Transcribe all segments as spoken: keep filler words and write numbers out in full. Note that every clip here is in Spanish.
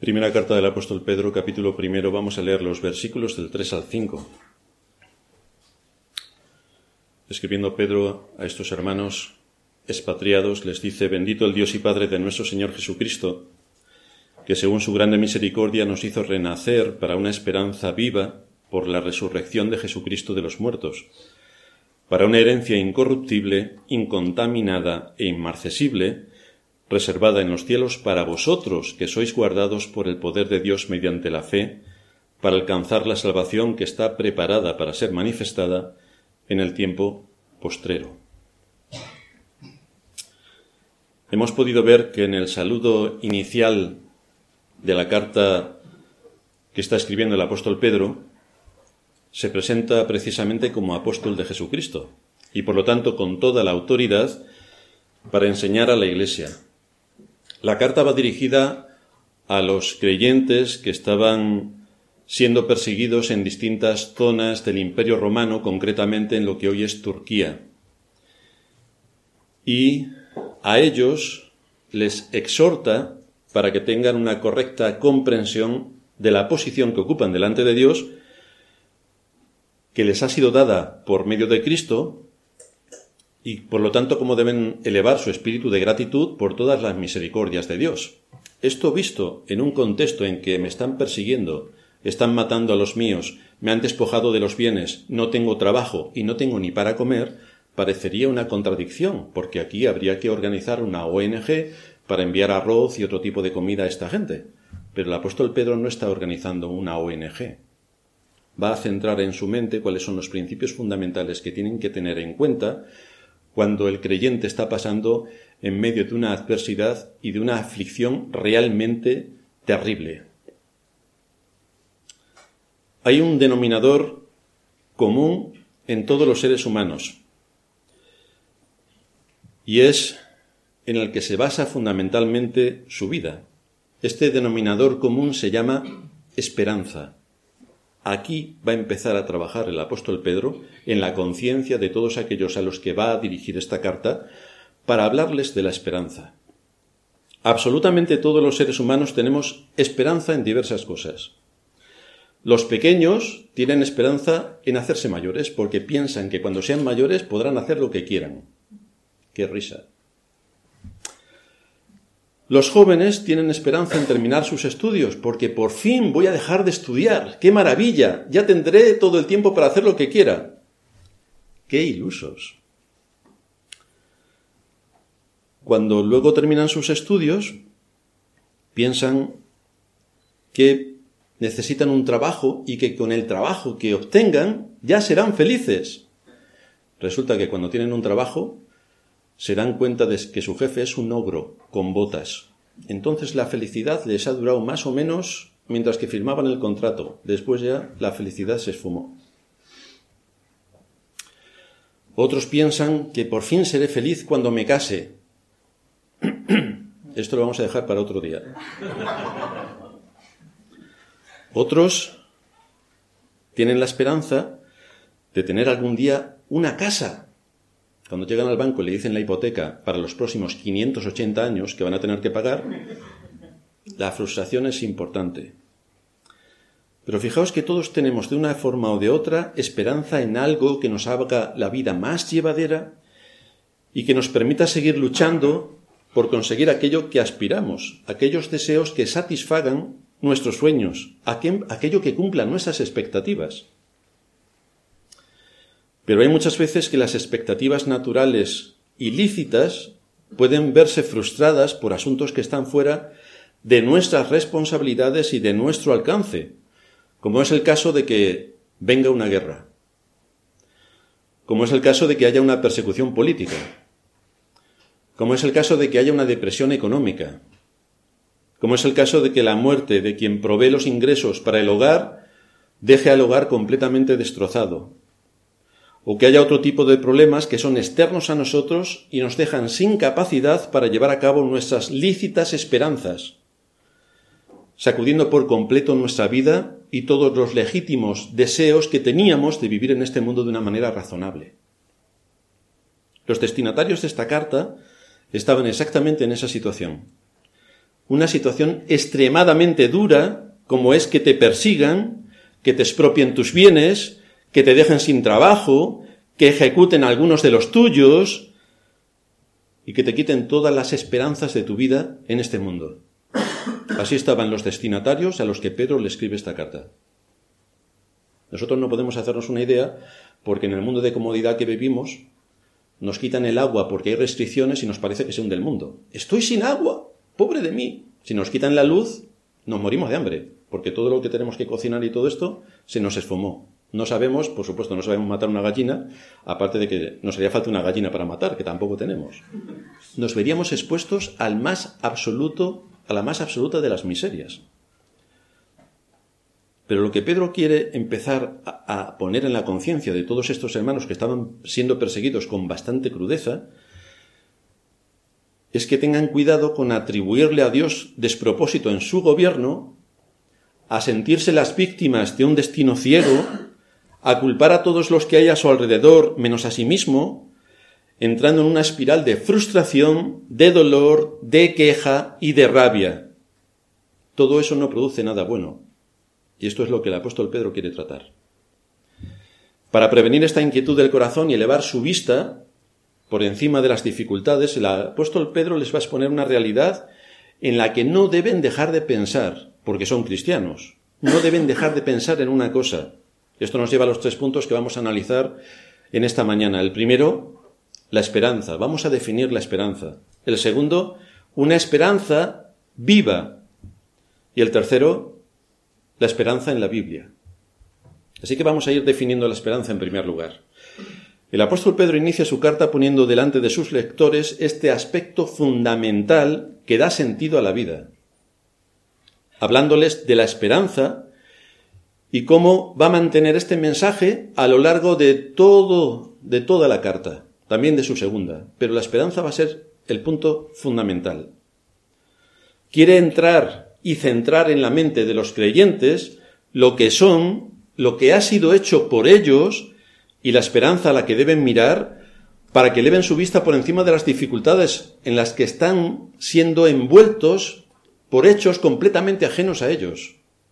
Primera carta del apóstol Pedro, capítulo primero, vamos a leer los versículos del tres al cinco. Escribiendo Pedro a estos hermanos expatriados, les dice: Bendito el Dios y Padre de nuestro Señor Jesucristo, que según su grande misericordia nos hizo renacer para una esperanza viva por la resurrección de Jesucristo de los muertos, para una herencia incorruptible, incontaminada e inmarcesible, reservada en los cielos para vosotros, que sois guardados por el poder de Dios mediante la fe, para alcanzar la salvación que está preparada para ser manifestada en el tiempo postrero. Hemos podido ver que en el saludo inicial de la carta que está escribiendo el apóstol Pedro, se presenta precisamente como apóstol de Jesucristo y por lo tanto con toda la autoridad para enseñar a la Iglesia. La carta va dirigida a los creyentes que estaban siendo perseguidos en distintas zonas del Imperio Romano, concretamente en lo que hoy es Turquía. Y a ellos les exhorta para que tengan una correcta comprensión de la posición que ocupan delante de Dios, que les ha sido dada por medio de Cristo, y por lo tanto cómo deben elevar su espíritu de gratitud por todas las misericordias de Dios. Esto visto en un contexto en que me están persiguiendo, están matando a los míos, me han despojado de los bienes, no tengo trabajo y no tengo ni para comer, parecería una contradicción, porque aquí habría que organizar una O N G para enviar arroz y otro tipo de comida a esta gente. Pero el apóstol Pedro no está organizando una O N G. Va a centrar en su mente cuáles son los principios fundamentales que tienen que tener en cuenta cuando el creyente está pasando en medio de una adversidad y de una aflicción realmente terrible. Hay un denominador común en todos los seres humanos, y es en el que se basa fundamentalmente su vida. Este denominador común se llama esperanza. Aquí va a empezar a trabajar el apóstol Pedro en la conciencia de todos aquellos a los que va a dirigir esta carta para hablarles de la esperanza. Absolutamente todos los seres humanos tenemos esperanza en diversas cosas. Los pequeños tienen esperanza en hacerse mayores porque piensan que cuando sean mayores podrán hacer lo que quieran. ¡Qué risa! Los jóvenes tienen esperanza en terminar sus estudios, porque por fin voy a dejar de estudiar. ¡Qué maravilla! Ya tendré todo el tiempo para hacer lo que quiera. ¡Qué ilusos! Cuando luego terminan sus estudios, piensan que necesitan un trabajo y que con el trabajo que obtengan ya serán felices. Resulta que cuando tienen un trabajo se dan cuenta de que su jefe es un ogro con botas. Entonces la felicidad les ha durado más o menos mientras que firmaban el contrato. Después ya la felicidad se esfumó. Otros piensan que por fin seré feliz cuando me case. Esto lo vamos a dejar para otro día. Otros tienen la esperanza de tener algún día una casa. Cuando llegan al banco y le dicen la hipoteca para los próximos quinientos ochenta años que van a tener que pagar, la frustración es importante. Pero fijaos que todos tenemos de una forma o de otra esperanza en algo que nos haga la vida más llevadera y que nos permita seguir luchando por conseguir aquello que aspiramos, aquellos deseos que satisfagan nuestros sueños, aquello que cumpla nuestras expectativas. Pero hay muchas veces que las expectativas naturales ilícitas pueden verse frustradas por asuntos que están fuera de nuestras responsabilidades y de nuestro alcance, como es el caso de que venga una guerra, como es el caso de que haya una persecución política, como es el caso de que haya una depresión económica, como es el caso de que la muerte de quien provee los ingresos para el hogar deje al hogar completamente destrozado, o que haya otro tipo de problemas que son externos a nosotros y nos dejan sin capacidad para llevar a cabo nuestras lícitas esperanzas, sacudiendo por completo nuestra vida y todos los legítimos deseos que teníamos de vivir en este mundo de una manera razonable. Los destinatarios de esta carta estaban exactamente en esa situación. una situación extremadamente dura, como es que te persigan, que te expropien tus bienes, que te dejen sin trabajo, que ejecuten algunos de los tuyos y que te quiten todas las esperanzas de tu vida en este mundo. Así estaban los destinatarios a los que Pedro le escribe esta carta. Nosotros no podemos hacernos una idea porque en el mundo de comodidad que vivimos nos quitan el agua porque hay restricciones y nos parece que se hunde el mundo. Estoy sin agua, pobre de mí. Si nos quitan la luz, nos morimos de hambre, porque todo lo que tenemos que cocinar y todo esto se nos esfumó. No sabemos, por supuesto, no sabemos matar una gallina, aparte de que nos haría falta una gallina para matar, que tampoco tenemos. Nos veríamos expuestos al más absoluto, a la más absoluta de las miserias. Pero lo que Pedro quiere empezar a, a poner en la conciencia de todos estos hermanos que estaban siendo perseguidos con bastante crudeza, es que tengan cuidado con atribuirle a Dios despropósito en su gobierno, a sentirse las víctimas de un destino ciego, a culpar a todos los que hay a su alrededor menos a sí mismo, entrando en una espiral de frustración, de dolor, de queja y de rabia. Todo eso no produce nada bueno. Y esto es lo que el apóstol Pedro quiere tratar. Para prevenir esta inquietud del corazón y elevar su vista por encima de las dificultades, el apóstol Pedro les va a exponer una realidad en la que no deben dejar de pensar, porque son cristianos. No deben dejar de pensar en una cosa. Esto nos lleva a los tres puntos que vamos a analizar en esta mañana. El primero, la esperanza. Vamos a definir la esperanza. El segundo, una esperanza viva. Y el tercero, la esperanza en la Biblia. Así que vamos a ir definiendo la esperanza en primer lugar. El apóstol Pedro inicia su carta poniendo delante de sus lectores este aspecto fundamental que da sentido a la vida, hablándoles de la esperanza y cómo va a mantener este mensaje a lo largo de todo, de toda la carta, también de su segunda, pero la esperanza va a ser el punto fundamental. Quiere entrar y centrar en la mente de los creyentes lo que son, lo que ha sido hecho por ellos y la esperanza a la que deben mirar para que eleven su vista por encima de las dificultades en las que están siendo envueltos por hechos completamente ajenos a ellos.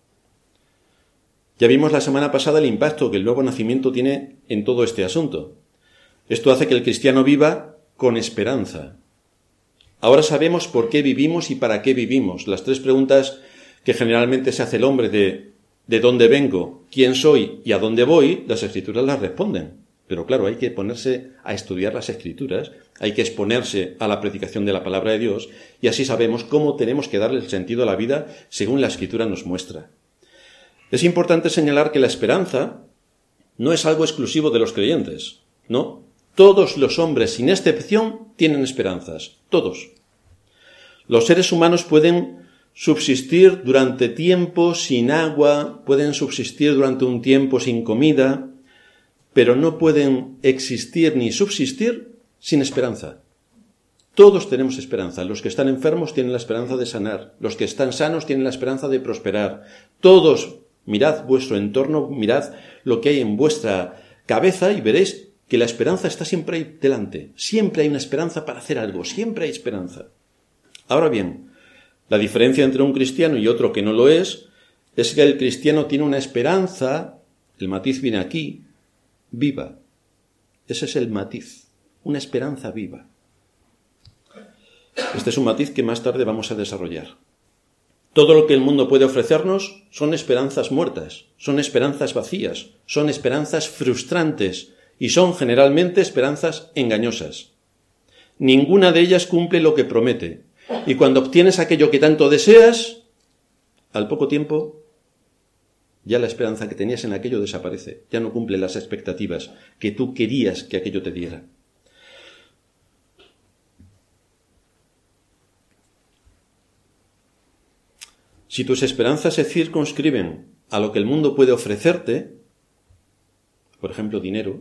Ya vimos la semana pasada el impacto que el nuevo nacimiento tiene en todo este asunto. Esto hace que el cristiano viva con esperanza. Ahora sabemos por qué vivimos y para qué vivimos. Las tres preguntas que generalmente se hace el hombre de ¿de dónde vengo? ¿Quién soy? ¿Y a dónde voy? Las Escrituras las responden. Pero claro, hay que ponerse a estudiar las Escrituras, hay que exponerse a la predicación de la palabra de Dios y así sabemos cómo tenemos que darle el sentido a la vida según la Escritura nos muestra. Es importante señalar que la esperanza no es algo exclusivo de los creyentes, ¿no? Todos los hombres, sin excepción, tienen esperanzas. Todos. Los seres humanos pueden subsistir durante tiempo sin agua, pueden subsistir durante un tiempo sin comida, pero no pueden existir ni subsistir sin esperanza. Todos tenemos esperanza. Los que están enfermos tienen la esperanza de sanar. Los que están sanos tienen la esperanza de prosperar. Todos, mirad vuestro entorno, mirad lo que hay en vuestra cabeza y veréis que la esperanza está siempre ahí delante. Siempre hay una esperanza para hacer algo. Siempre hay esperanza. Ahora bien, la diferencia entre un cristiano y otro que no lo es, es que el cristiano tiene una esperanza, el matiz viene aquí, viva. Ese es el matiz, una esperanza viva. Este es un matiz que más tarde vamos a desarrollar. Todo lo que el mundo puede ofrecernos son esperanzas muertas, son esperanzas vacías, son esperanzas frustrantes y son generalmente esperanzas engañosas. Ninguna de ellas cumple lo que promete. Y cuando obtienes aquello que tanto deseas, al poco tiempo, ya la esperanza que tenías en aquello desaparece. Ya no cumple las expectativas que tú querías que aquello te diera. Si tus esperanzas se circunscriben a lo que el mundo puede ofrecerte, por ejemplo, dinero,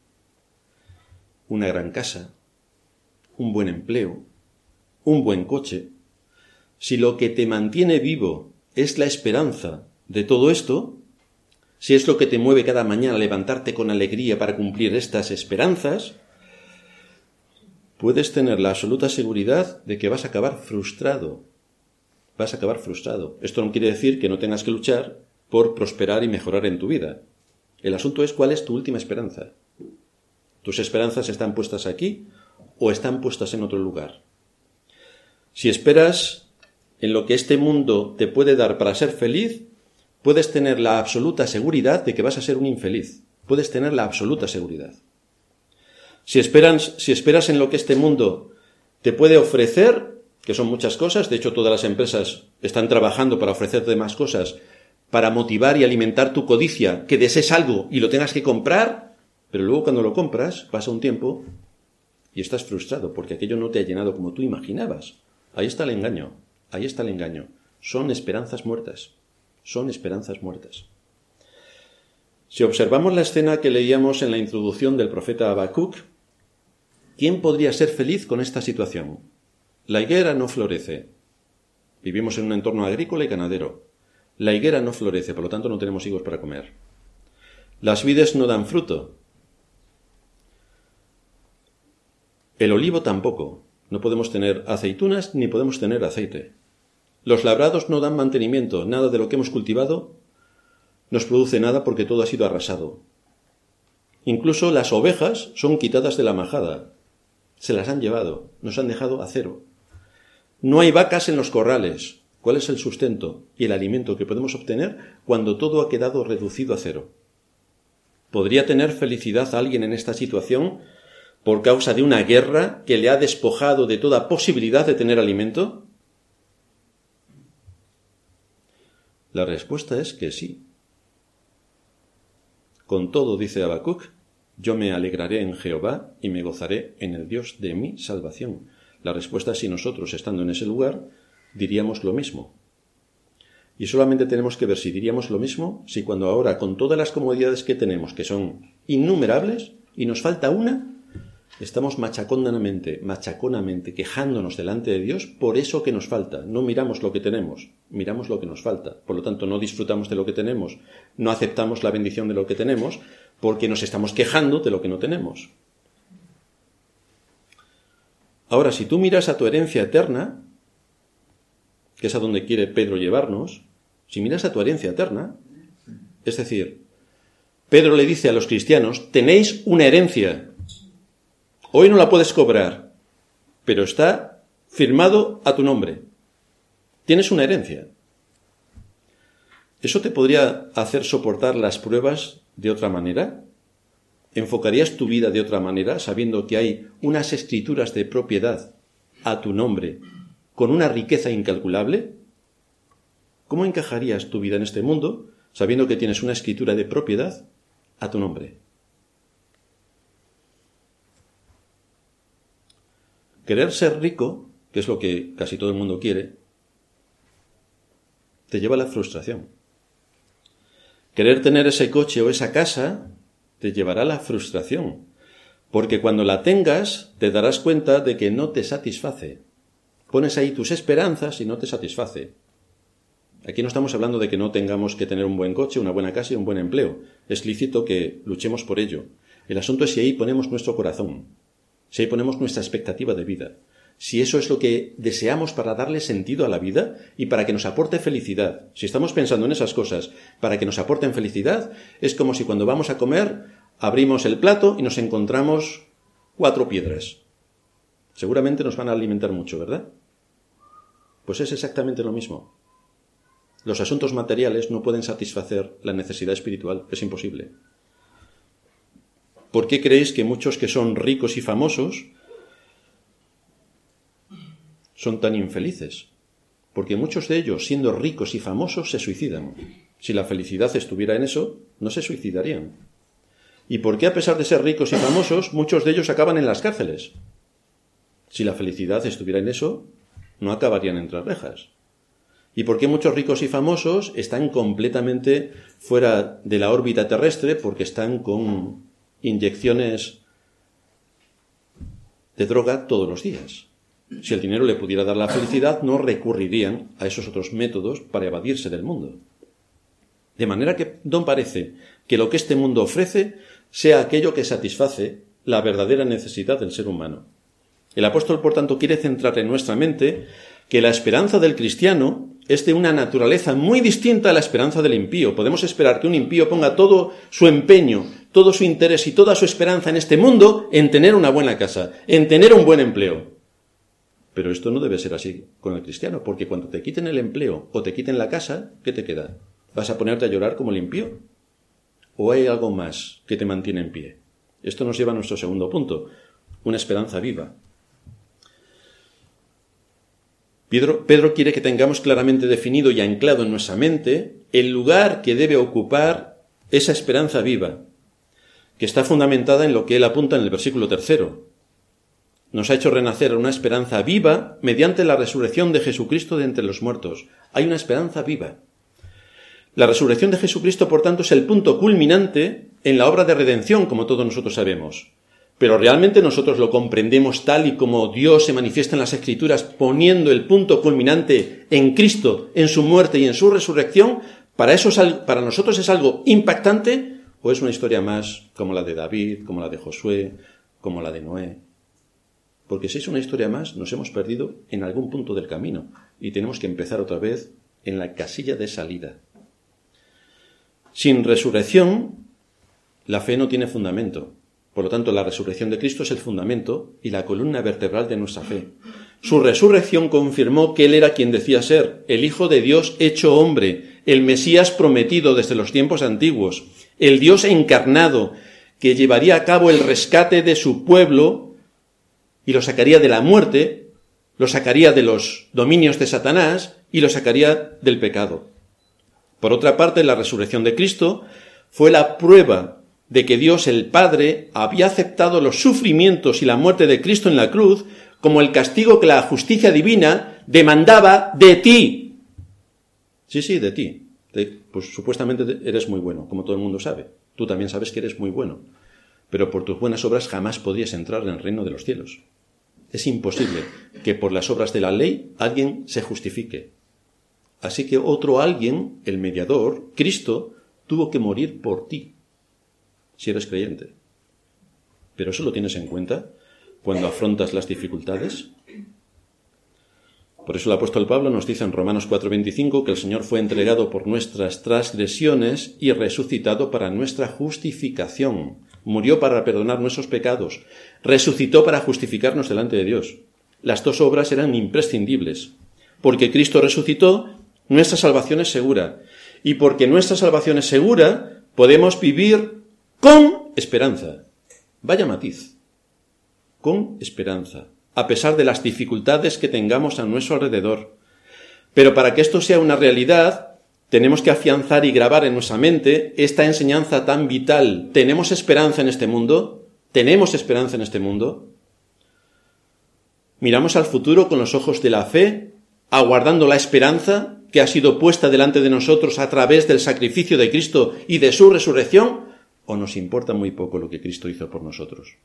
una gran casa, un buen empleo, un buen coche, si lo que te mantiene vivo es la esperanza de todo esto, si es lo que te mueve cada mañana a levantarte con alegría para cumplir estas esperanzas, puedes tener la absoluta seguridad de que vas a acabar frustrado. vas a acabar frustrado. Esto no quiere decir que no tengas que luchar por prosperar y mejorar en tu vida. El asunto es cuál es tu última esperanza. ¿Tus esperanzas están puestas aquí o están puestas en otro lugar? Si esperas en lo que este mundo te puede dar para ser feliz, puedes tener la absoluta seguridad de que vas a ser un infeliz. Puedes tener la absoluta seguridad. Si esperas, si esperas en lo que este mundo te puede ofrecer, que son muchas cosas, de hecho todas las empresas están trabajando para ofrecerte más cosas, para motivar y alimentar tu codicia, que desees algo y lo tengas que comprar, pero luego cuando lo compras pasa un tiempo y estás frustrado porque aquello no te ha llenado como tú imaginabas. Ahí está el engaño, ahí está el engaño. Son esperanzas muertas, son esperanzas muertas. Si observamos la escena que leíamos en la introducción del profeta Habacuc, ¿quién podría ser feliz con esta situación? La higuera no florece. Vivimos en un entorno agrícola y ganadero. La higuera no florece, por lo tanto no tenemos higos para comer. Las vides no dan fruto. El olivo tampoco. No podemos tener aceitunas ni podemos tener aceite. Los labrados no dan mantenimiento. Nada de lo que hemos cultivado nos produce nada porque todo ha sido arrasado. Incluso las ovejas son quitadas de la majada. Se las han llevado, nos han dejado a cero. No hay vacas en los corrales. ¿Cuál es el sustento y el alimento que podemos obtener cuando todo ha quedado reducido a cero? ¿Podría tener felicidad alguien en esta situación por causa de una guerra que le ha despojado de toda posibilidad de tener alimento? La respuesta es que sí. Con todo, dice Habacuc, yo me alegraré en Jehová y me gozaré en el Dios de mi salvación. La respuesta es si nosotros, estando en ese lugar, diríamos lo mismo. Y solamente tenemos que ver si diríamos lo mismo si cuando ahora, con todas las comodidades que tenemos, que son innumerables, y nos falta una, estamos machaconamente, machaconamente quejándonos delante de Dios por eso que nos falta. No miramos lo que tenemos, miramos lo que nos falta. Por lo tanto, no disfrutamos de lo que tenemos, no aceptamos la bendición de lo que tenemos, porque nos estamos quejando de lo que no tenemos. Ahora, si tú miras a tu herencia eterna, que es a donde quiere Pedro llevarnos, si miras a tu herencia eterna, es decir, Pedro le dice a los cristianos, tenéis una herencia. Hoy no la puedes cobrar, pero está firmado a tu nombre. Tienes una herencia. ¿Eso te podría hacer soportar las pruebas de otra manera? ¿Enfocarías tu vida de otra manera, sabiendo que hay unas escrituras de propiedad a tu nombre, con una riqueza incalculable? ¿Cómo encajarías tu vida en este mundo, sabiendo que tienes una escritura de propiedad a tu nombre? Querer ser rico, que es lo que casi todo el mundo quiere, te lleva a la frustración. Querer tener ese coche o esa casa te llevará a la frustración, porque cuando la tengas te darás cuenta de que no te satisface. Pones ahí tus esperanzas y no te satisface. Aquí no estamos hablando de que no tengamos que tener un buen coche, una buena casa y un buen empleo. Es lícito que luchemos por ello. El asunto es si ahí ponemos nuestro corazón. Si ahí ponemos nuestra expectativa de vida, si eso es lo que deseamos para darle sentido a la vida y para que nos aporte felicidad. Si estamos pensando en esas cosas para que nos aporten felicidad, es como si cuando vamos a comer abrimos el plato y nos encontramos cuatro piedras. Seguramente nos van a alimentar mucho, ¿verdad? Pues es exactamente lo mismo. Los asuntos materiales no pueden satisfacer la necesidad espiritual, es imposible. ¿Por qué creéis que muchos que son ricos y famosos son tan infelices? Porque muchos de ellos, siendo ricos y famosos, se suicidan. Si la felicidad estuviera en eso, no se suicidarían. ¿Y por qué, a pesar de ser ricos y famosos, muchos de ellos acaban en las cárceles? Si la felicidad estuviera en eso, no acabarían entre las rejas. ¿Y por qué muchos ricos y famosos están completamente fuera de la órbita terrestre? Porque están con inyecciones de droga todos los días. Si el dinero le pudiera dar la felicidad, no recurrirían a esos otros métodos para evadirse del mundo. De manera que no parece que lo que este mundo ofrece sea aquello que satisface la verdadera necesidad del ser humano. El apóstol, por tanto, quiere centrar en nuestra mente que la esperanza del cristiano es de una naturaleza muy distinta a la esperanza del impío. Podemos esperar que un impío ponga todo su empeño, todo su interés y toda su esperanza en este mundo en tener una buena casa, en tener un buen empleo. Pero esto no debe ser así con el cristiano, porque cuando te quiten el empleo o te quiten la casa, ¿qué te queda? ¿Vas a ponerte a llorar como el impío? ¿O hay algo más que te mantiene en pie? Esto nos lleva a nuestro segundo punto, una esperanza viva. Pedro, Pedro quiere que tengamos claramente definido y anclado en nuestra mente el lugar que debe ocupar esa esperanza viva, que está fundamentada en lo que él apunta en el versículo tercero. Nos ha hecho renacer una esperanza viva mediante la resurrección de Jesucristo de entre los muertos. Hay una esperanza viva. La resurrección de Jesucristo, por tanto, es el punto culminante en la obra de redención, como todos nosotros sabemos. Pero realmente nosotros lo comprendemos tal y como Dios se manifiesta en las Escrituras, poniendo el punto culminante en Cristo, en su muerte y en su resurrección. ¿Para, eso es algo, para nosotros es algo impactante o es una historia más como la de David, como la de Josué, como la de Noé? Porque si es una historia más, nos hemos perdido en algún punto del camino y tenemos que empezar otra vez en la casilla de salida. Sin resurrección, la fe no tiene fundamento. Por lo tanto, la resurrección de Cristo es el fundamento y la columna vertebral de nuestra fe. Su resurrección confirmó que Él era quien decía ser, el Hijo de Dios hecho hombre, el Mesías prometido desde los tiempos antiguos, el Dios encarnado que llevaría a cabo el rescate de su pueblo y lo sacaría de la muerte, lo sacaría de los dominios de Satanás y lo sacaría del pecado. Por otra parte, la resurrección de Cristo fue la prueba de que Dios el Padre había aceptado los sufrimientos y la muerte de Cristo en la cruz como el castigo que la justicia divina demandaba de ti. Sí, sí, de ti. De, pues supuestamente eres muy bueno, como todo el mundo sabe. Tú también sabes que eres muy bueno. Pero por tus buenas obras jamás podrías entrar en el reino de los cielos. Es imposible que por las obras de la ley alguien se justifique. Así que otro alguien, el mediador, Cristo, tuvo que morir por ti, si eres creyente. ¿Pero eso lo tienes en cuenta cuando afrontas las dificultades? Por eso el apóstol Pablo nos dice en Romanos cuatro veinticinco que el Señor fue entregado por nuestras transgresiones y resucitado para nuestra justificación. Murió para perdonar nuestros pecados. Resucitó para justificarnos delante de Dios. Las dos obras eran imprescindibles. Porque Cristo resucitó, nuestra salvación es segura. Y porque nuestra salvación es segura, podemos vivir con esperanza. Vaya matiz. Con esperanza. A pesar de las dificultades que tengamos a nuestro alrededor. Pero para que esto sea una realidad, tenemos que afianzar y grabar en nuestra mente esta enseñanza tan vital. ¿Tenemos esperanza en este mundo? ¿Tenemos esperanza en este mundo? Miramos al futuro con los ojos de la fe, aguardando la esperanza que ha sido puesta delante de nosotros a través del sacrificio de Cristo y de su resurrección, ¿o nos importa muy poco lo que Cristo hizo por nosotros?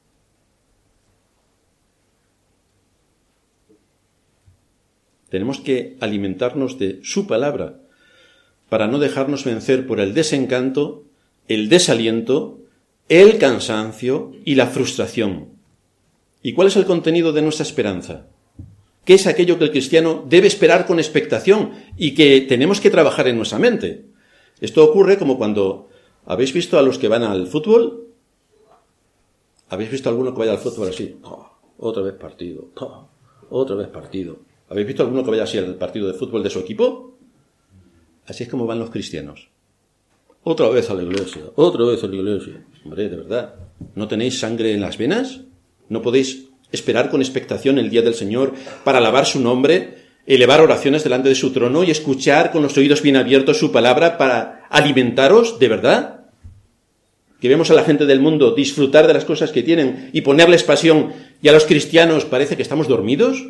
Tenemos que alimentarnos de su palabra para no dejarnos vencer por el desencanto, el desaliento, el cansancio y la frustración. ¿Y cuál es el contenido de nuestra esperanza? ¿Qué es aquello que el cristiano debe esperar con expectación y que tenemos que trabajar en nuestra mente? Esto ocurre como cuando habéis visto a los que van al fútbol. ¿Habéis visto a alguno que vaya al fútbol así? Oh, otra vez partido, oh, otra vez partido. ¿Habéis visto a alguno que vaya así al partido de fútbol de su equipo? Así es como van los cristianos. Otra vez a la iglesia, otra vez a la iglesia. Hombre, de verdad, ¿no tenéis sangre en las venas? ¿No podéis esperar con expectación el día del Señor para alabar su nombre, elevar oraciones delante de su trono y escuchar con los oídos bien abiertos su palabra para alimentaros de verdad? Que vemos a la gente del mundo disfrutar de las cosas que tienen y ponerles pasión, y a los cristianos parece que estamos dormidos.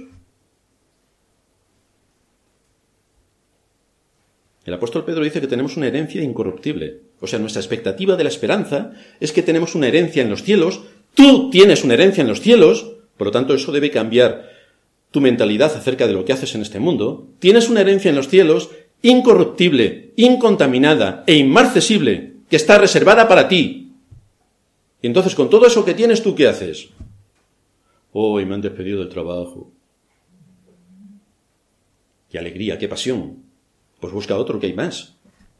El apóstol Pedro dice que tenemos una herencia incorruptible. O sea, nuestra expectativa de la esperanza es que tenemos una herencia en los cielos. Tú tienes una herencia en los cielos, por lo tanto eso debe cambiar tu mentalidad acerca de lo que haces en este mundo. Tienes una herencia en los cielos incorruptible, incontaminada e inmarcesible, que está reservada para ti. Y entonces, con todo eso que tienes, ¿tú qué haces? Hoy me han despedido del trabajo. qué alegría, qué pasión. Pues busca otro, que hay más.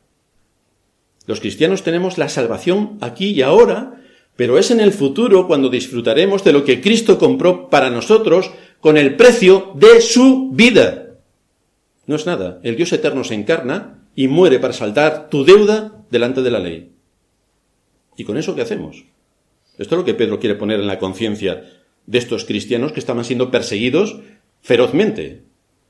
Los cristianos tenemos la salvación aquí y ahora, pero es en el futuro cuando disfrutaremos de lo que Cristo compró para nosotros con el precio de su vida. No es nada. El Dios eterno se encarna y muere para saldar tu deuda delante de la ley. ¿Y con eso qué hacemos? Esto es lo que Pedro quiere poner en la conciencia de estos cristianos que estaban siendo perseguidos ferozmente.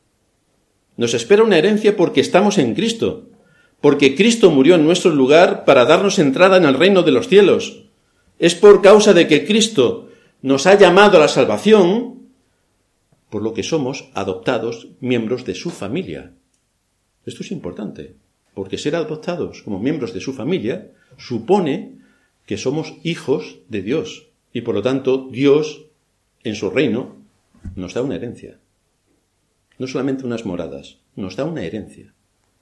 Nos espera una herencia porque estamos en Cristo, porque Cristo murió en nuestro lugar para darnos entrada en el reino de los cielos. Es por causa de que Cristo nos ha llamado a la salvación, por lo que somos adoptados miembros de su familia. Esto es importante, porque ser adoptados como miembros de su familia supone que somos hijos de Dios, y por lo tanto Dios, en su reino, nos da una herencia. No solamente unas moradas, nos da una herencia.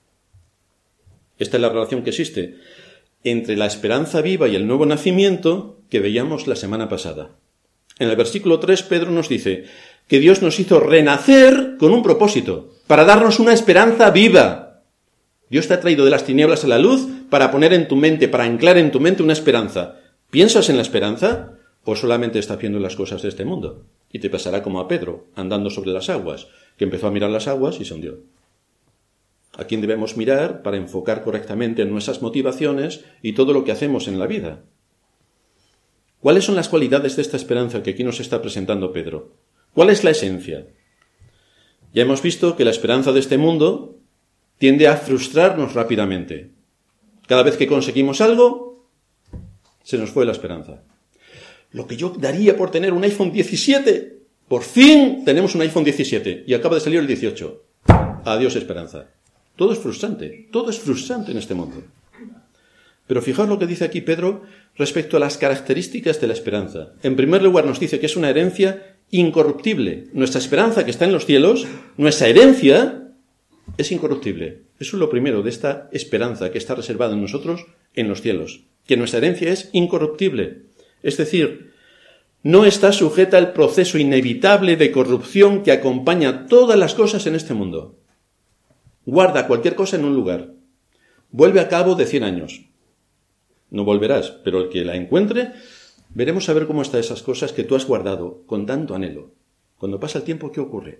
Esta es la relación que existe entre la esperanza viva y el nuevo nacimiento que veíamos la semana pasada. En el versículo tres, Pedro nos dice que Dios nos hizo renacer con un propósito, para darnos una esperanza viva. Dios te ha traído de las tinieblas a la luz para poner en tu mente, para anclar en tu mente una esperanza. ¿Piensas en la esperanza o solamente estás viendo las cosas de este mundo? Y te pasará como a Pedro, andando sobre las aguas, que empezó a mirar las aguas y se hundió. ¿A quién debemos mirar para enfocar correctamente en nuestras motivaciones y todo lo que hacemos en la vida? ¿Cuáles son las cualidades de esta esperanza que aquí nos está presentando Pedro? ¿Cuál es la esencia? Ya hemos visto que la esperanza de este mundo tiende a frustrarnos rápidamente. Cada vez que conseguimos algo, se nos fue la esperanza. Lo que yo daría por tener un iPhone diecisiete, por fin tenemos un iPhone diecisiete y acaba de salir el dieciocho. Adiós esperanza. Todo es frustrante, todo es frustrante en este mundo. Pero fijaos lo que dice aquí Pedro respecto a las características de la esperanza. En primer lugar nos dice que es una herencia incorruptible. Nuestra esperanza que está en los cielos, nuestra herencia es incorruptible. Eso es lo primero de esta esperanza que está reservada en nosotros en los cielos. Que nuestra herencia es incorruptible. Es decir, no está sujeta al proceso inevitable de corrupción que acompaña todas las cosas en este mundo. Guarda cualquier cosa en un lugar. Vuelve a cabo de cien años. No volverás, pero el que la encuentre, veremos a ver cómo están esas cosas que tú has guardado con tanto anhelo. Cuando pasa el tiempo, ¿qué ocurre?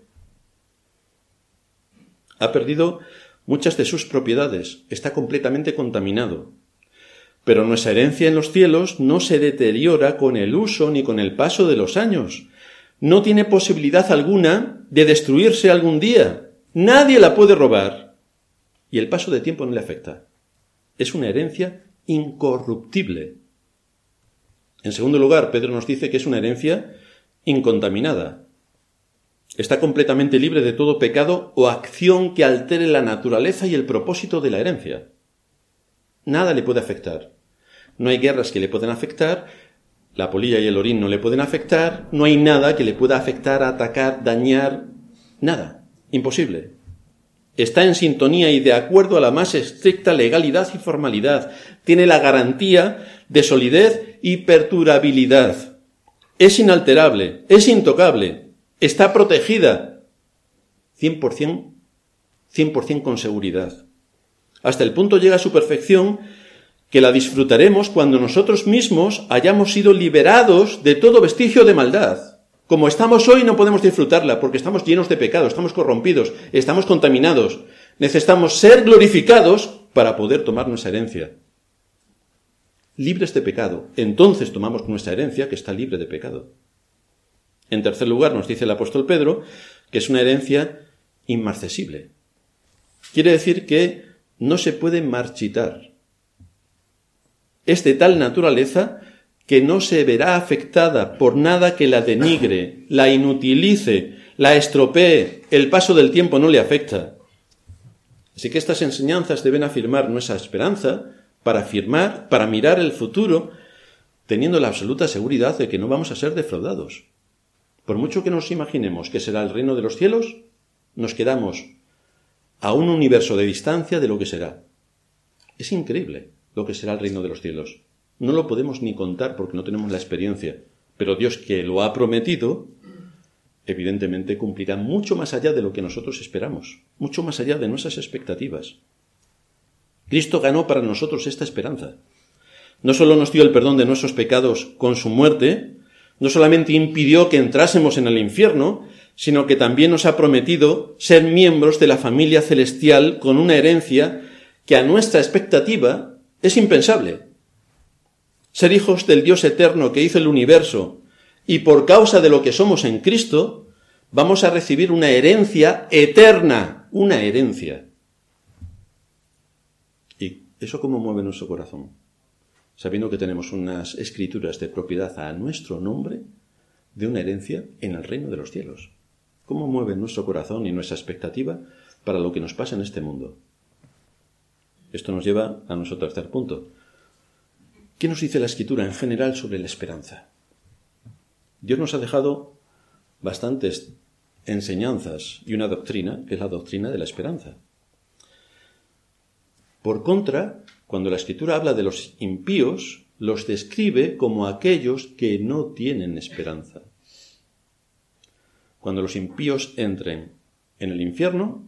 Ha perdido muchas de sus propiedades, está completamente contaminado. Pero nuestra herencia en los cielos no se deteriora con el uso ni con el paso de los años. No tiene posibilidad alguna de destruirse algún día. Nadie la puede robar. Y el paso de tiempo no le afecta. Es una herencia incorruptible. En segundo lugar, Pedro nos dice que es una herencia incontaminada. Está completamente libre de todo pecado o acción que altere la naturaleza y el propósito de la herencia. Nada le puede afectar. No hay guerras que le puedan afectar, la polilla y el orín no le pueden afectar, no hay nada que le pueda afectar, atacar, dañar, nada. Imposible. Está en sintonía y de acuerdo a la más estricta legalidad y formalidad. Tiene la garantía de solidez y perdurabilidad. Es inalterable, es intocable, está protegida cien por ciento, cien por ciento con seguridad. Hasta el punto llega a su perfección que la disfrutaremos cuando nosotros mismos hayamos sido liberados de todo vestigio de maldad. Como estamos hoy no podemos disfrutarla porque estamos llenos de pecado, estamos corrompidos, estamos contaminados. Necesitamos ser glorificados para poder tomar nuestra herencia. Libres de pecado. Entonces tomamos nuestra herencia que está libre de pecado. En tercer lugar nos dice el apóstol Pedro que es una herencia inmarcesible. Quiere decir que no se puede marchitar. Es de tal naturaleza que no se verá afectada por nada que la denigre, la inutilice, la estropee. El paso del tiempo no le afecta. Así que estas enseñanzas deben afirmar nuestra esperanza para afirmar, para mirar el futuro, teniendo la absoluta seguridad de que no vamos a ser defraudados. Por mucho que nos imaginemos que será el reino de los cielos, nos quedamos a un universo de distancia de lo que será. Es increíble lo que será el reino de los cielos. No lo podemos ni contar porque no tenemos la experiencia. Pero Dios, que lo ha prometido, evidentemente cumplirá mucho más allá de lo que nosotros esperamos, mucho más allá de nuestras expectativas. Cristo ganó para nosotros esta esperanza. No solo nos dio el perdón de nuestros pecados con su muerte, no solamente impidió que entrásemos en el infierno, sino que también nos ha prometido ser miembros de la familia celestial con una herencia que a nuestra expectativa es impensable. Ser hijos del Dios eterno que hizo el universo y por causa de lo que somos en Cristo, vamos a recibir una herencia eterna, una herencia. ¿Y eso cómo mueve nuestro corazón? Sabiendo que tenemos unas escrituras de propiedad a nuestro nombre de una herencia en el reino de los cielos. ¿Cómo mueve nuestro corazón y nuestra expectativa para lo que nos pasa en este mundo? Esto nos lleva a nuestro tercer punto. ¿Qué nos dice la Escritura en general sobre la esperanza? Dios nos ha dejado bastantes enseñanzas y una doctrina, que es la doctrina de la esperanza. Por contra, cuando la Escritura habla de los impíos, los describe como aquellos que no tienen esperanza. Cuando los impíos entren en el infierno,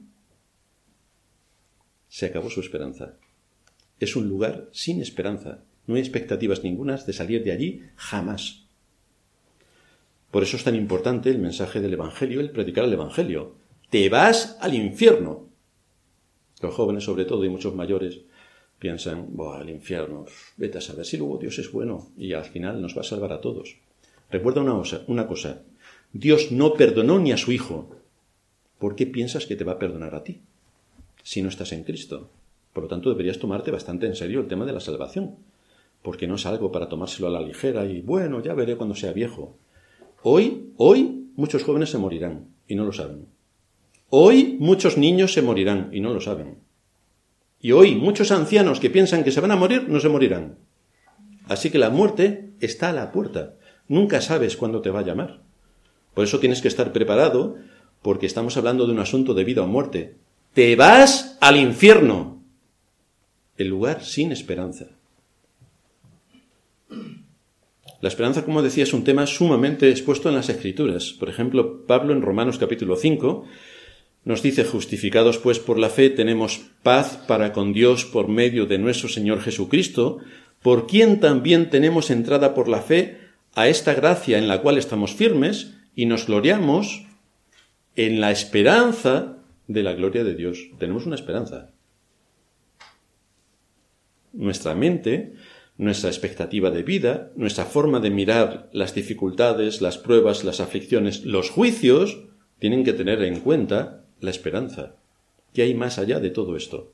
se acabó su esperanza. Es un lugar sin esperanza. No hay expectativas ningunas de salir de allí jamás. Por eso es tan importante el mensaje del Evangelio, el predicar el Evangelio. Te vas al infierno. Los jóvenes, sobre todo, y muchos mayores, piensan, ¡buah, el infierno! Vete a saber si luego Dios es bueno y al final nos va a salvar a todos. Recuerda una cosa, una cosa. Dios no perdonó ni a su Hijo. ¿Por qué piensas que te va a perdonar a ti si no estás en Cristo? Por lo tanto, deberías tomarte bastante en serio el tema de la salvación, porque no es algo para tomárselo a la ligera y, bueno, ya veré cuando sea viejo. Hoy, hoy, muchos jóvenes se morirán y no lo saben. Hoy, muchos niños se morirán y no lo saben. Y hoy, muchos ancianos que piensan que se van a morir, no se morirán. Así que la muerte está a la puerta. Nunca sabes cuándo te va a llamar. Por eso tienes que estar preparado, porque estamos hablando de un asunto de vida o muerte. Te vas al infierno, el lugar sin esperanza. La esperanza, como decía, es un tema sumamente expuesto en las Escrituras. Por ejemplo, Pablo en Romanos capítulo cinco nos dice: justificados pues por la fe tenemos paz para con Dios por medio de nuestro Señor Jesucristo, por quien también tenemos entrada por la fe a esta gracia en la cual estamos firmes y nos gloriamos en la esperanza de la gloria de Dios. Tenemos una esperanza. Nuestra mente, nuestra expectativa de vida, nuestra forma de mirar las dificultades, las pruebas, las aflicciones, los juicios, tienen que tener en cuenta la esperanza. ¿Qué hay más allá de todo esto?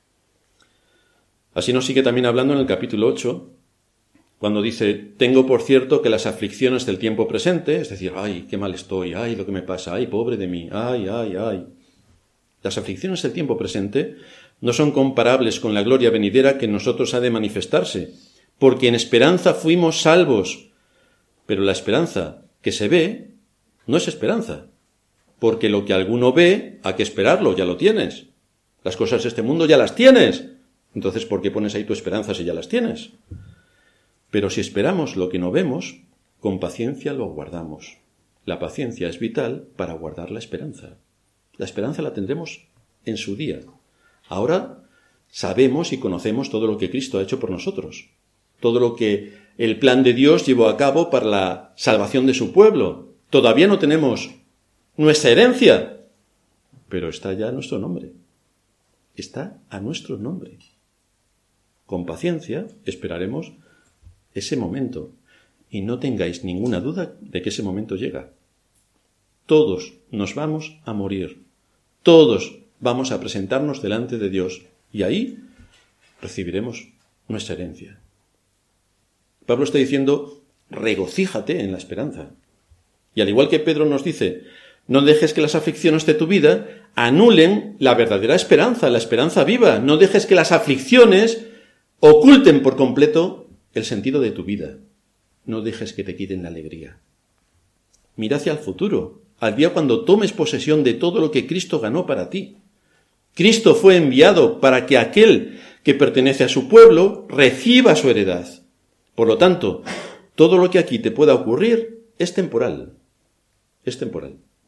Así nos sigue también hablando en el capítulo ocho, cuando dice: tengo por cierto que las aflicciones del tiempo presente, es decir, ay, qué mal estoy, ay, lo que me pasa, ay, pobre de mí, ay, ay, ay. Las aflicciones del tiempo presente no son comparables con la gloria venidera que en nosotros ha de manifestarse, porque en esperanza fuimos salvos. Pero la esperanza que se ve no es esperanza, porque lo que alguno ve, hay que esperarlo, ya lo tienes. Las cosas de este mundo ya las tienes. Entonces, ¿por qué pones ahí tu esperanza si ya las tienes? Pero si esperamos lo que no vemos, con paciencia lo guardamos. La paciencia es vital para guardar la esperanza. La esperanza la tendremos en su día. Ahora sabemos y conocemos todo lo que Cristo ha hecho por nosotros, todo lo que el plan de Dios llevó a cabo para la salvación de su pueblo. Todavía no tenemos nuestra herencia, pero está ya a nuestro nombre. Está a nuestro nombre. Con paciencia esperaremos ese momento y no tengáis ninguna duda de que ese momento llega. Todos nos vamos a morir. Todos vamos a presentarnos delante de Dios y ahí recibiremos nuestra herencia. Pablo está diciendo: regocíjate en la esperanza. Y al igual que Pedro nos dice: no dejes que las aflicciones de tu vida anulen la verdadera esperanza, la esperanza viva. No dejes que las aflicciones oculten por completo el sentido de tu vida. No dejes que te quiten la alegría. Mira hacia el futuro, al día cuando tomes posesión de todo lo que Cristo ganó para ti. Cristo fue enviado para que aquel que pertenece a su pueblo reciba su heredad. Por lo tanto, todo lo que aquí te pueda ocurrir es temporal. Es temporal.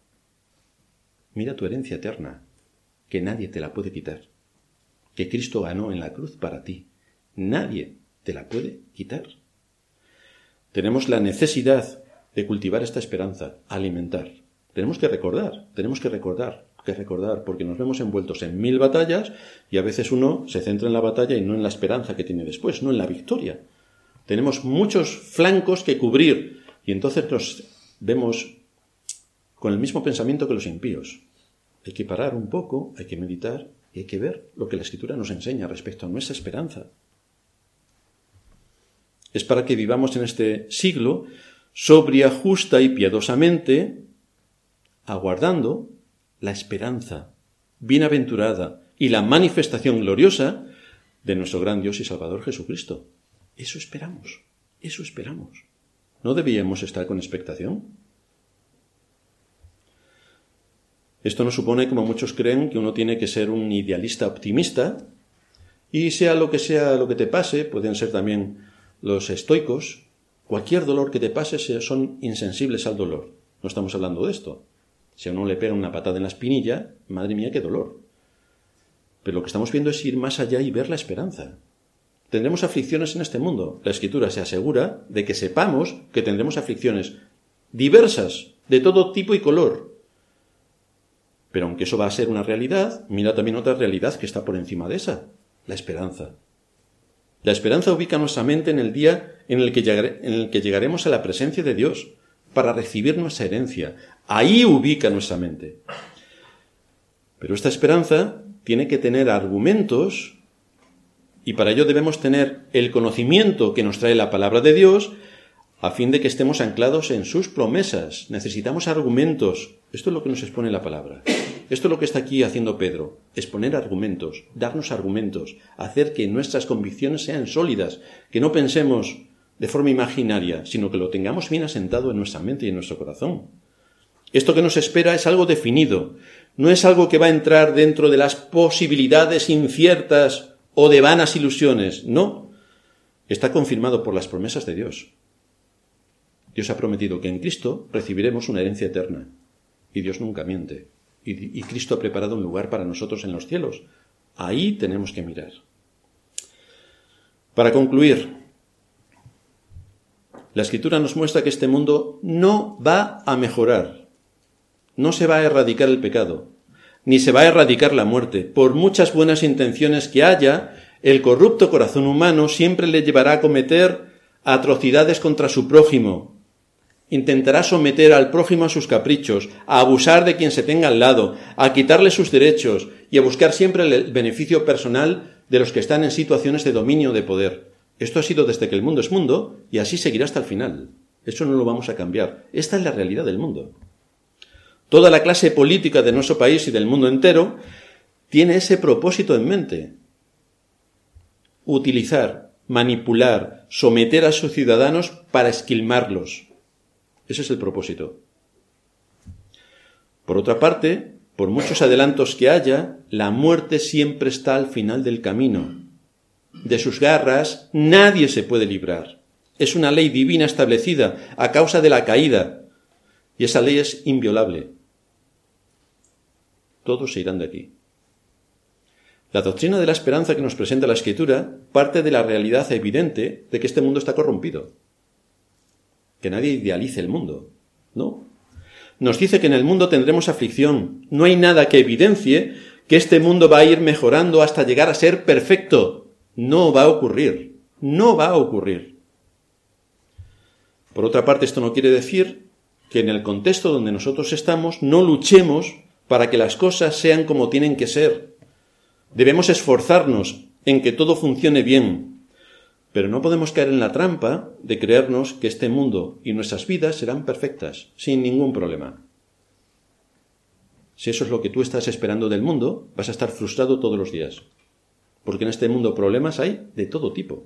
Mira tu herencia eterna, que nadie te la puede quitar, que Cristo ganó en la cruz para ti. Nadie te la puede quitar. Tenemos la necesidad de cultivar esta esperanza, alimentar. Tenemos que recordar, tenemos que recordar, que recordar, porque nos vemos envueltos en mil batallas y a veces uno se centra en la batalla y no en la esperanza que tiene después, no en la victoria. Tenemos muchos flancos que cubrir y entonces nos vemos con el mismo pensamiento que los impíos. Hay que parar un poco, hay que meditar y hay que ver lo que la Escritura nos enseña respecto a nuestra esperanza. Es para que vivamos en este siglo sobria, justa y piadosamente, aguardando la esperanza bienaventurada y la manifestación gloriosa de nuestro gran Dios y Salvador Jesucristo. Eso esperamos, eso esperamos. ¿No debíamos estar con expectación? Esto no supone, como muchos creen, que uno tiene que ser un idealista optimista y sea lo que sea lo que te pase, pueden ser también los estoicos, cualquier dolor que te pase son insensibles al dolor. No estamos hablando de esto. Si a uno le pega una patada en la espinilla, madre mía, qué dolor. Pero lo que estamos viendo es ir más allá y ver la esperanza. Tendremos aflicciones en este mundo. La Escritura se asegura de que sepamos que tendremos aflicciones diversas, de todo tipo y color. Pero aunque eso va a ser una realidad, mira también otra realidad que está por encima de esa, la esperanza. La esperanza ubica nuestra mente en el día en el que, llegar, en el que llegaremos a la presencia de Dios para recibir nuestra herencia. Ahí ubica nuestra mente. Pero esta esperanza tiene que tener argumentos y para ello debemos tener el conocimiento que nos trae la palabra de Dios a fin de que estemos anclados en sus promesas. Necesitamos argumentos. Esto es lo que nos expone la palabra. Esto es lo que está aquí haciendo Pedro. Exponer argumentos, darnos argumentos, hacer que nuestras convicciones sean sólidas, que no pensemos de forma imaginaria, sino que lo tengamos bien asentado en nuestra mente y en nuestro corazón. Esto que nos espera es algo definido. No es algo que va a entrar dentro de las posibilidades inciertas o de vanas ilusiones. No. Está confirmado por las promesas de Dios. Dios ha prometido que en Cristo recibiremos una herencia eterna. Y Dios nunca miente. Y, y Cristo ha preparado un lugar para nosotros en los cielos. Ahí tenemos que mirar. Para concluir, la Escritura nos muestra que este mundo no va a mejorar. No se va a erradicar el pecado, ni se va a erradicar la muerte. Por muchas buenas intenciones que haya, el corrupto corazón humano siempre le llevará a cometer atrocidades contra su prójimo. Intentará someter al prójimo a sus caprichos, a abusar de quien se tenga al lado, a quitarle sus derechos y a buscar siempre el beneficio personal de los que están en situaciones de dominio o de poder. Esto ha sido desde que el mundo es mundo y así seguirá hasta el final. Eso no lo vamos a cambiar. Esta es la realidad del mundo. Toda la clase política de nuestro país y del mundo entero tiene ese propósito en mente. Utilizar, manipular, someter a sus ciudadanos para esquilmarlos. Ese es el propósito. Por otra parte, por muchos adelantos que haya, la muerte siempre está al final del camino. De sus garras nadie se puede librar. Es una ley divina establecida a causa de la caída, y esa ley es inviolable. Todos se irán de aquí. La doctrina de la esperanza que nos presenta la Escritura parte de la realidad evidente de que este mundo está corrompido. Que nadie idealice el mundo. No. Nos dice que en el mundo tendremos aflicción. No hay nada que evidencie que este mundo va a ir mejorando hasta llegar a ser perfecto. No va a ocurrir. No va a ocurrir. Por otra parte, esto no quiere decir que en el contexto donde nosotros estamos no luchemos para que las cosas sean como tienen que ser. Debemos esforzarnos en que todo funcione bien. Pero no podemos caer en la trampa de creernos que este mundo y nuestras vidas serán perfectas, sin ningún problema. Si eso es lo que tú estás esperando del mundo, vas a estar frustrado todos los días. Porque en este mundo problemas hay de todo tipo.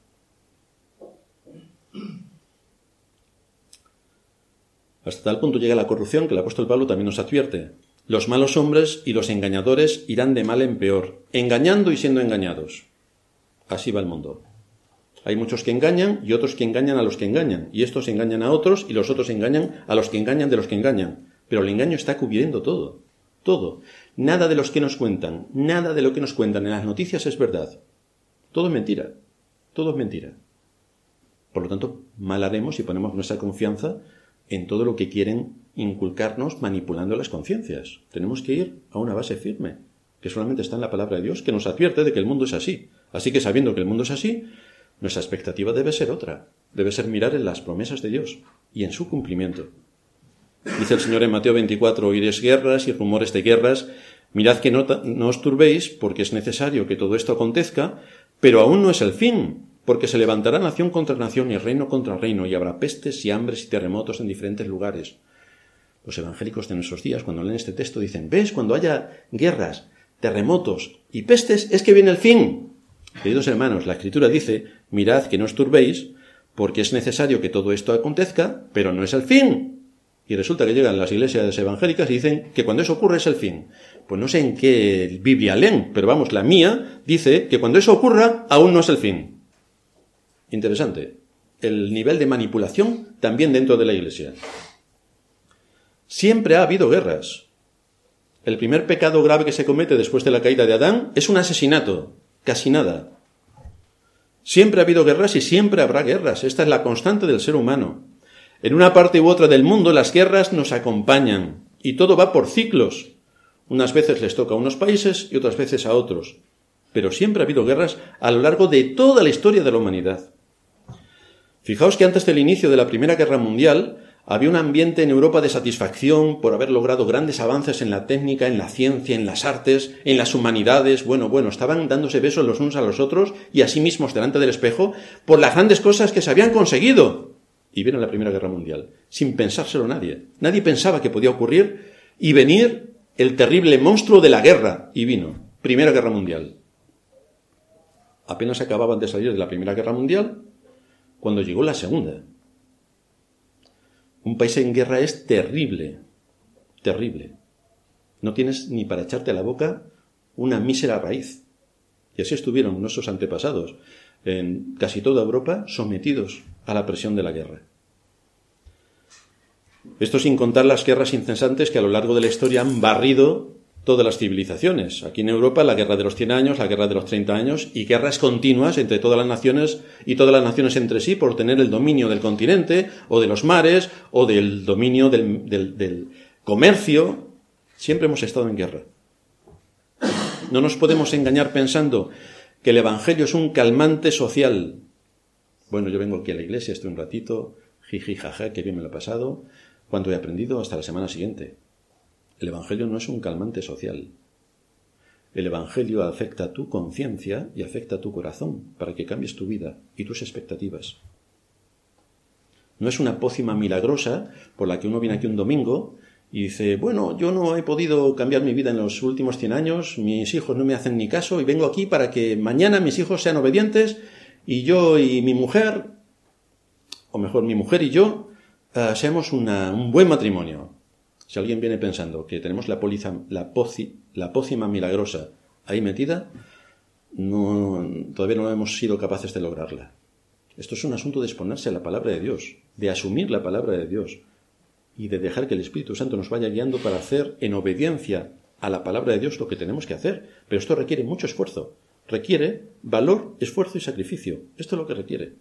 Hasta tal punto llega la corrupción que el apóstol Pablo también nos advierte. Los malos hombres y los engañadores irán de mal en peor, engañando y siendo engañados. Así va el mundo. Hay muchos que engañan y otros que engañan a los que engañan. Y estos engañan a otros y los otros engañan a los que engañan de los que engañan. Pero el engaño está cubriendo todo. todo. Nada de los que nos cuentan, nada de lo que nos cuentan en las noticias es verdad. Todo es mentira, todo es mentira. Por lo tanto, mal haremos si ponemos nuestra confianza en todo lo que quieren inculcarnos manipulando las conciencias. Tenemos que ir a una base firme, que solamente está en la palabra de Dios, que nos advierte de que el mundo es así. Así que sabiendo que el mundo es así, nuestra expectativa debe ser otra. Debe ser mirar en las promesas de Dios y en su cumplimiento. Dice el Señor en Mateo veinticuatro, oiréis guerras y rumores de guerras. Mirad que no, no os turbéis, porque es necesario que todo esto acontezca, pero aún no es el fin, porque se levantará nación contra nación y reino contra reino, y habrá pestes y hambres y terremotos en diferentes lugares. Los evangélicos de nuestros días, cuando leen este texto, dicen, ¿ves? Cuando haya guerras, terremotos y pestes, es que viene el fin. Queridos hermanos, la Escritura dice, mirad que no os turbéis, porque es necesario que todo esto acontezca, pero no es el fin. Y resulta que llegan las iglesias evangélicas y dicen que cuando eso ocurre es el fin. Pues no sé en qué Biblia leen, pero vamos, la mía dice que cuando eso ocurra aún no es el fin. Interesante. El nivel de manipulación también dentro de la iglesia. Siempre ha habido guerras. El primer pecado grave que se comete después de la caída de Adán es un asesinato. Casi nada. Siempre ha habido guerras y siempre habrá guerras. Esta es la constante del ser humano. En una parte u otra del mundo las guerras nos acompañan y todo va por ciclos. Unas veces les toca a unos países y otras veces a otros. Pero siempre ha habido guerras a lo largo de toda la historia de la humanidad. Fijaos que antes del inicio de la Primera Guerra Mundial había un ambiente en Europa de satisfacción por haber logrado grandes avances en la técnica, en la ciencia, en las artes, en las humanidades. Bueno, bueno, estaban dándose besos los unos a los otros y a sí mismos delante del espejo por las grandes cosas que se habían conseguido. Y vino la Primera Guerra Mundial, sin pensárselo nadie. Nadie pensaba que podía ocurrir y venir el terrible monstruo de la guerra. Y vino. Primera Guerra Mundial. Apenas acababan de salir de la Primera Guerra Mundial cuando llegó la Segunda. Un país en guerra es terrible. Terrible. No tienes ni para echarte a la boca una mísera raíz. Y así estuvieron nuestros antepasados en casi toda Europa sometidos a la presión de la guerra. Esto sin contar las guerras incesantes que a lo largo de la historia han barrido todas las civilizaciones. Aquí en Europa la guerra de los cien años, la guerra de los treinta años y guerras continuas entre todas las naciones y todas las naciones entre sí por tener el dominio del continente o de los mares o del dominio del, del, del comercio. Siempre hemos estado en guerra. No nos podemos engañar pensando que el Evangelio es un calmante social. Bueno, yo vengo aquí a la iglesia, estoy un ratito, jiji, jaja, qué bien me lo he pasado. ¿Cuánto he aprendido? Hasta la semana siguiente. El Evangelio no es un calmante social. El Evangelio afecta a tu conciencia y afecta a tu corazón para que cambies tu vida y tus expectativas. No es una pócima milagrosa por la que uno viene aquí un domingo y dice, bueno, yo no he podido cambiar mi vida en los últimos cien años, mis hijos no me hacen ni caso y vengo aquí para que mañana mis hijos sean obedientes y yo y mi mujer, o mejor mi mujer y yo, uh, seamos una, un buen matrimonio. Si alguien viene pensando que tenemos la, poliza, la, poci, la pócima milagrosa ahí metida, no, todavía no hemos sido capaces de lograrla. Esto es un asunto de exponerse a la palabra de Dios, de asumir la palabra de Dios y de dejar que el Espíritu Santo nos vaya guiando para hacer en obediencia a la palabra de Dios lo que tenemos que hacer. Pero esto requiere mucho esfuerzo. Requiere valor, esfuerzo y sacrificio. Esto es lo que requiere.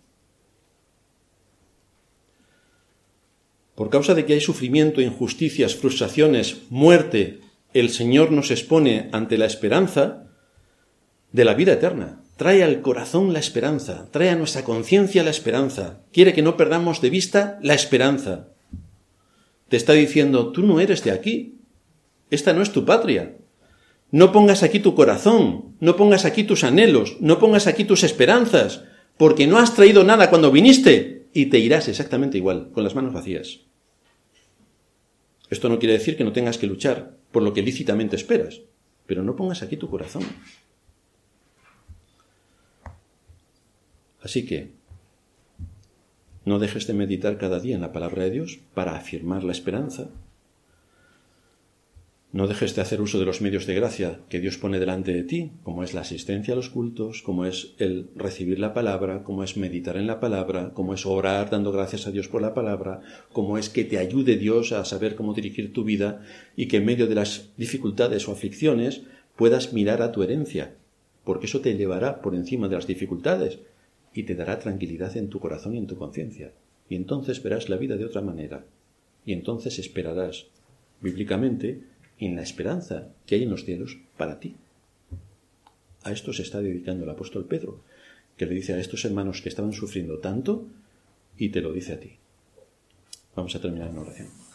Por causa de que hay sufrimiento, injusticias, frustraciones, muerte, el Señor nos expone ante la esperanza de la vida eterna. Trae al corazón la esperanza, trae a nuestra conciencia la esperanza. Quiere que no perdamos de vista la esperanza. Te está diciendo, tú no eres de aquí. Esta no es tu patria. No pongas aquí tu corazón, no pongas aquí tus anhelos, no pongas aquí tus esperanzas, porque no has traído nada cuando viniste y te irás exactamente igual, con las manos vacías. Esto no quiere decir que no tengas que luchar por lo que lícitamente esperas, pero no pongas aquí tu corazón. Así que, no dejes de meditar cada día en la palabra de Dios para afirmar la esperanza. No dejes de hacer uso de los medios de gracia que Dios pone delante de ti, como es la asistencia a los cultos, como es el recibir la palabra, como es meditar en la palabra, como es orar dando gracias a Dios por la palabra, como es que te ayude Dios a saber cómo dirigir tu vida y que en medio de las dificultades o aflicciones puedas mirar a tu herencia, porque eso te elevará por encima de las dificultades y te dará tranquilidad en tu corazón y en tu conciencia. Y entonces verás la vida de otra manera. Y entonces esperarás, bíblicamente, en la esperanza que hay en los cielos para ti. A esto se está dedicando el apóstol Pedro, que le dice a estos hermanos que estaban sufriendo tanto y te lo dice a ti. Vamos a terminar en oración.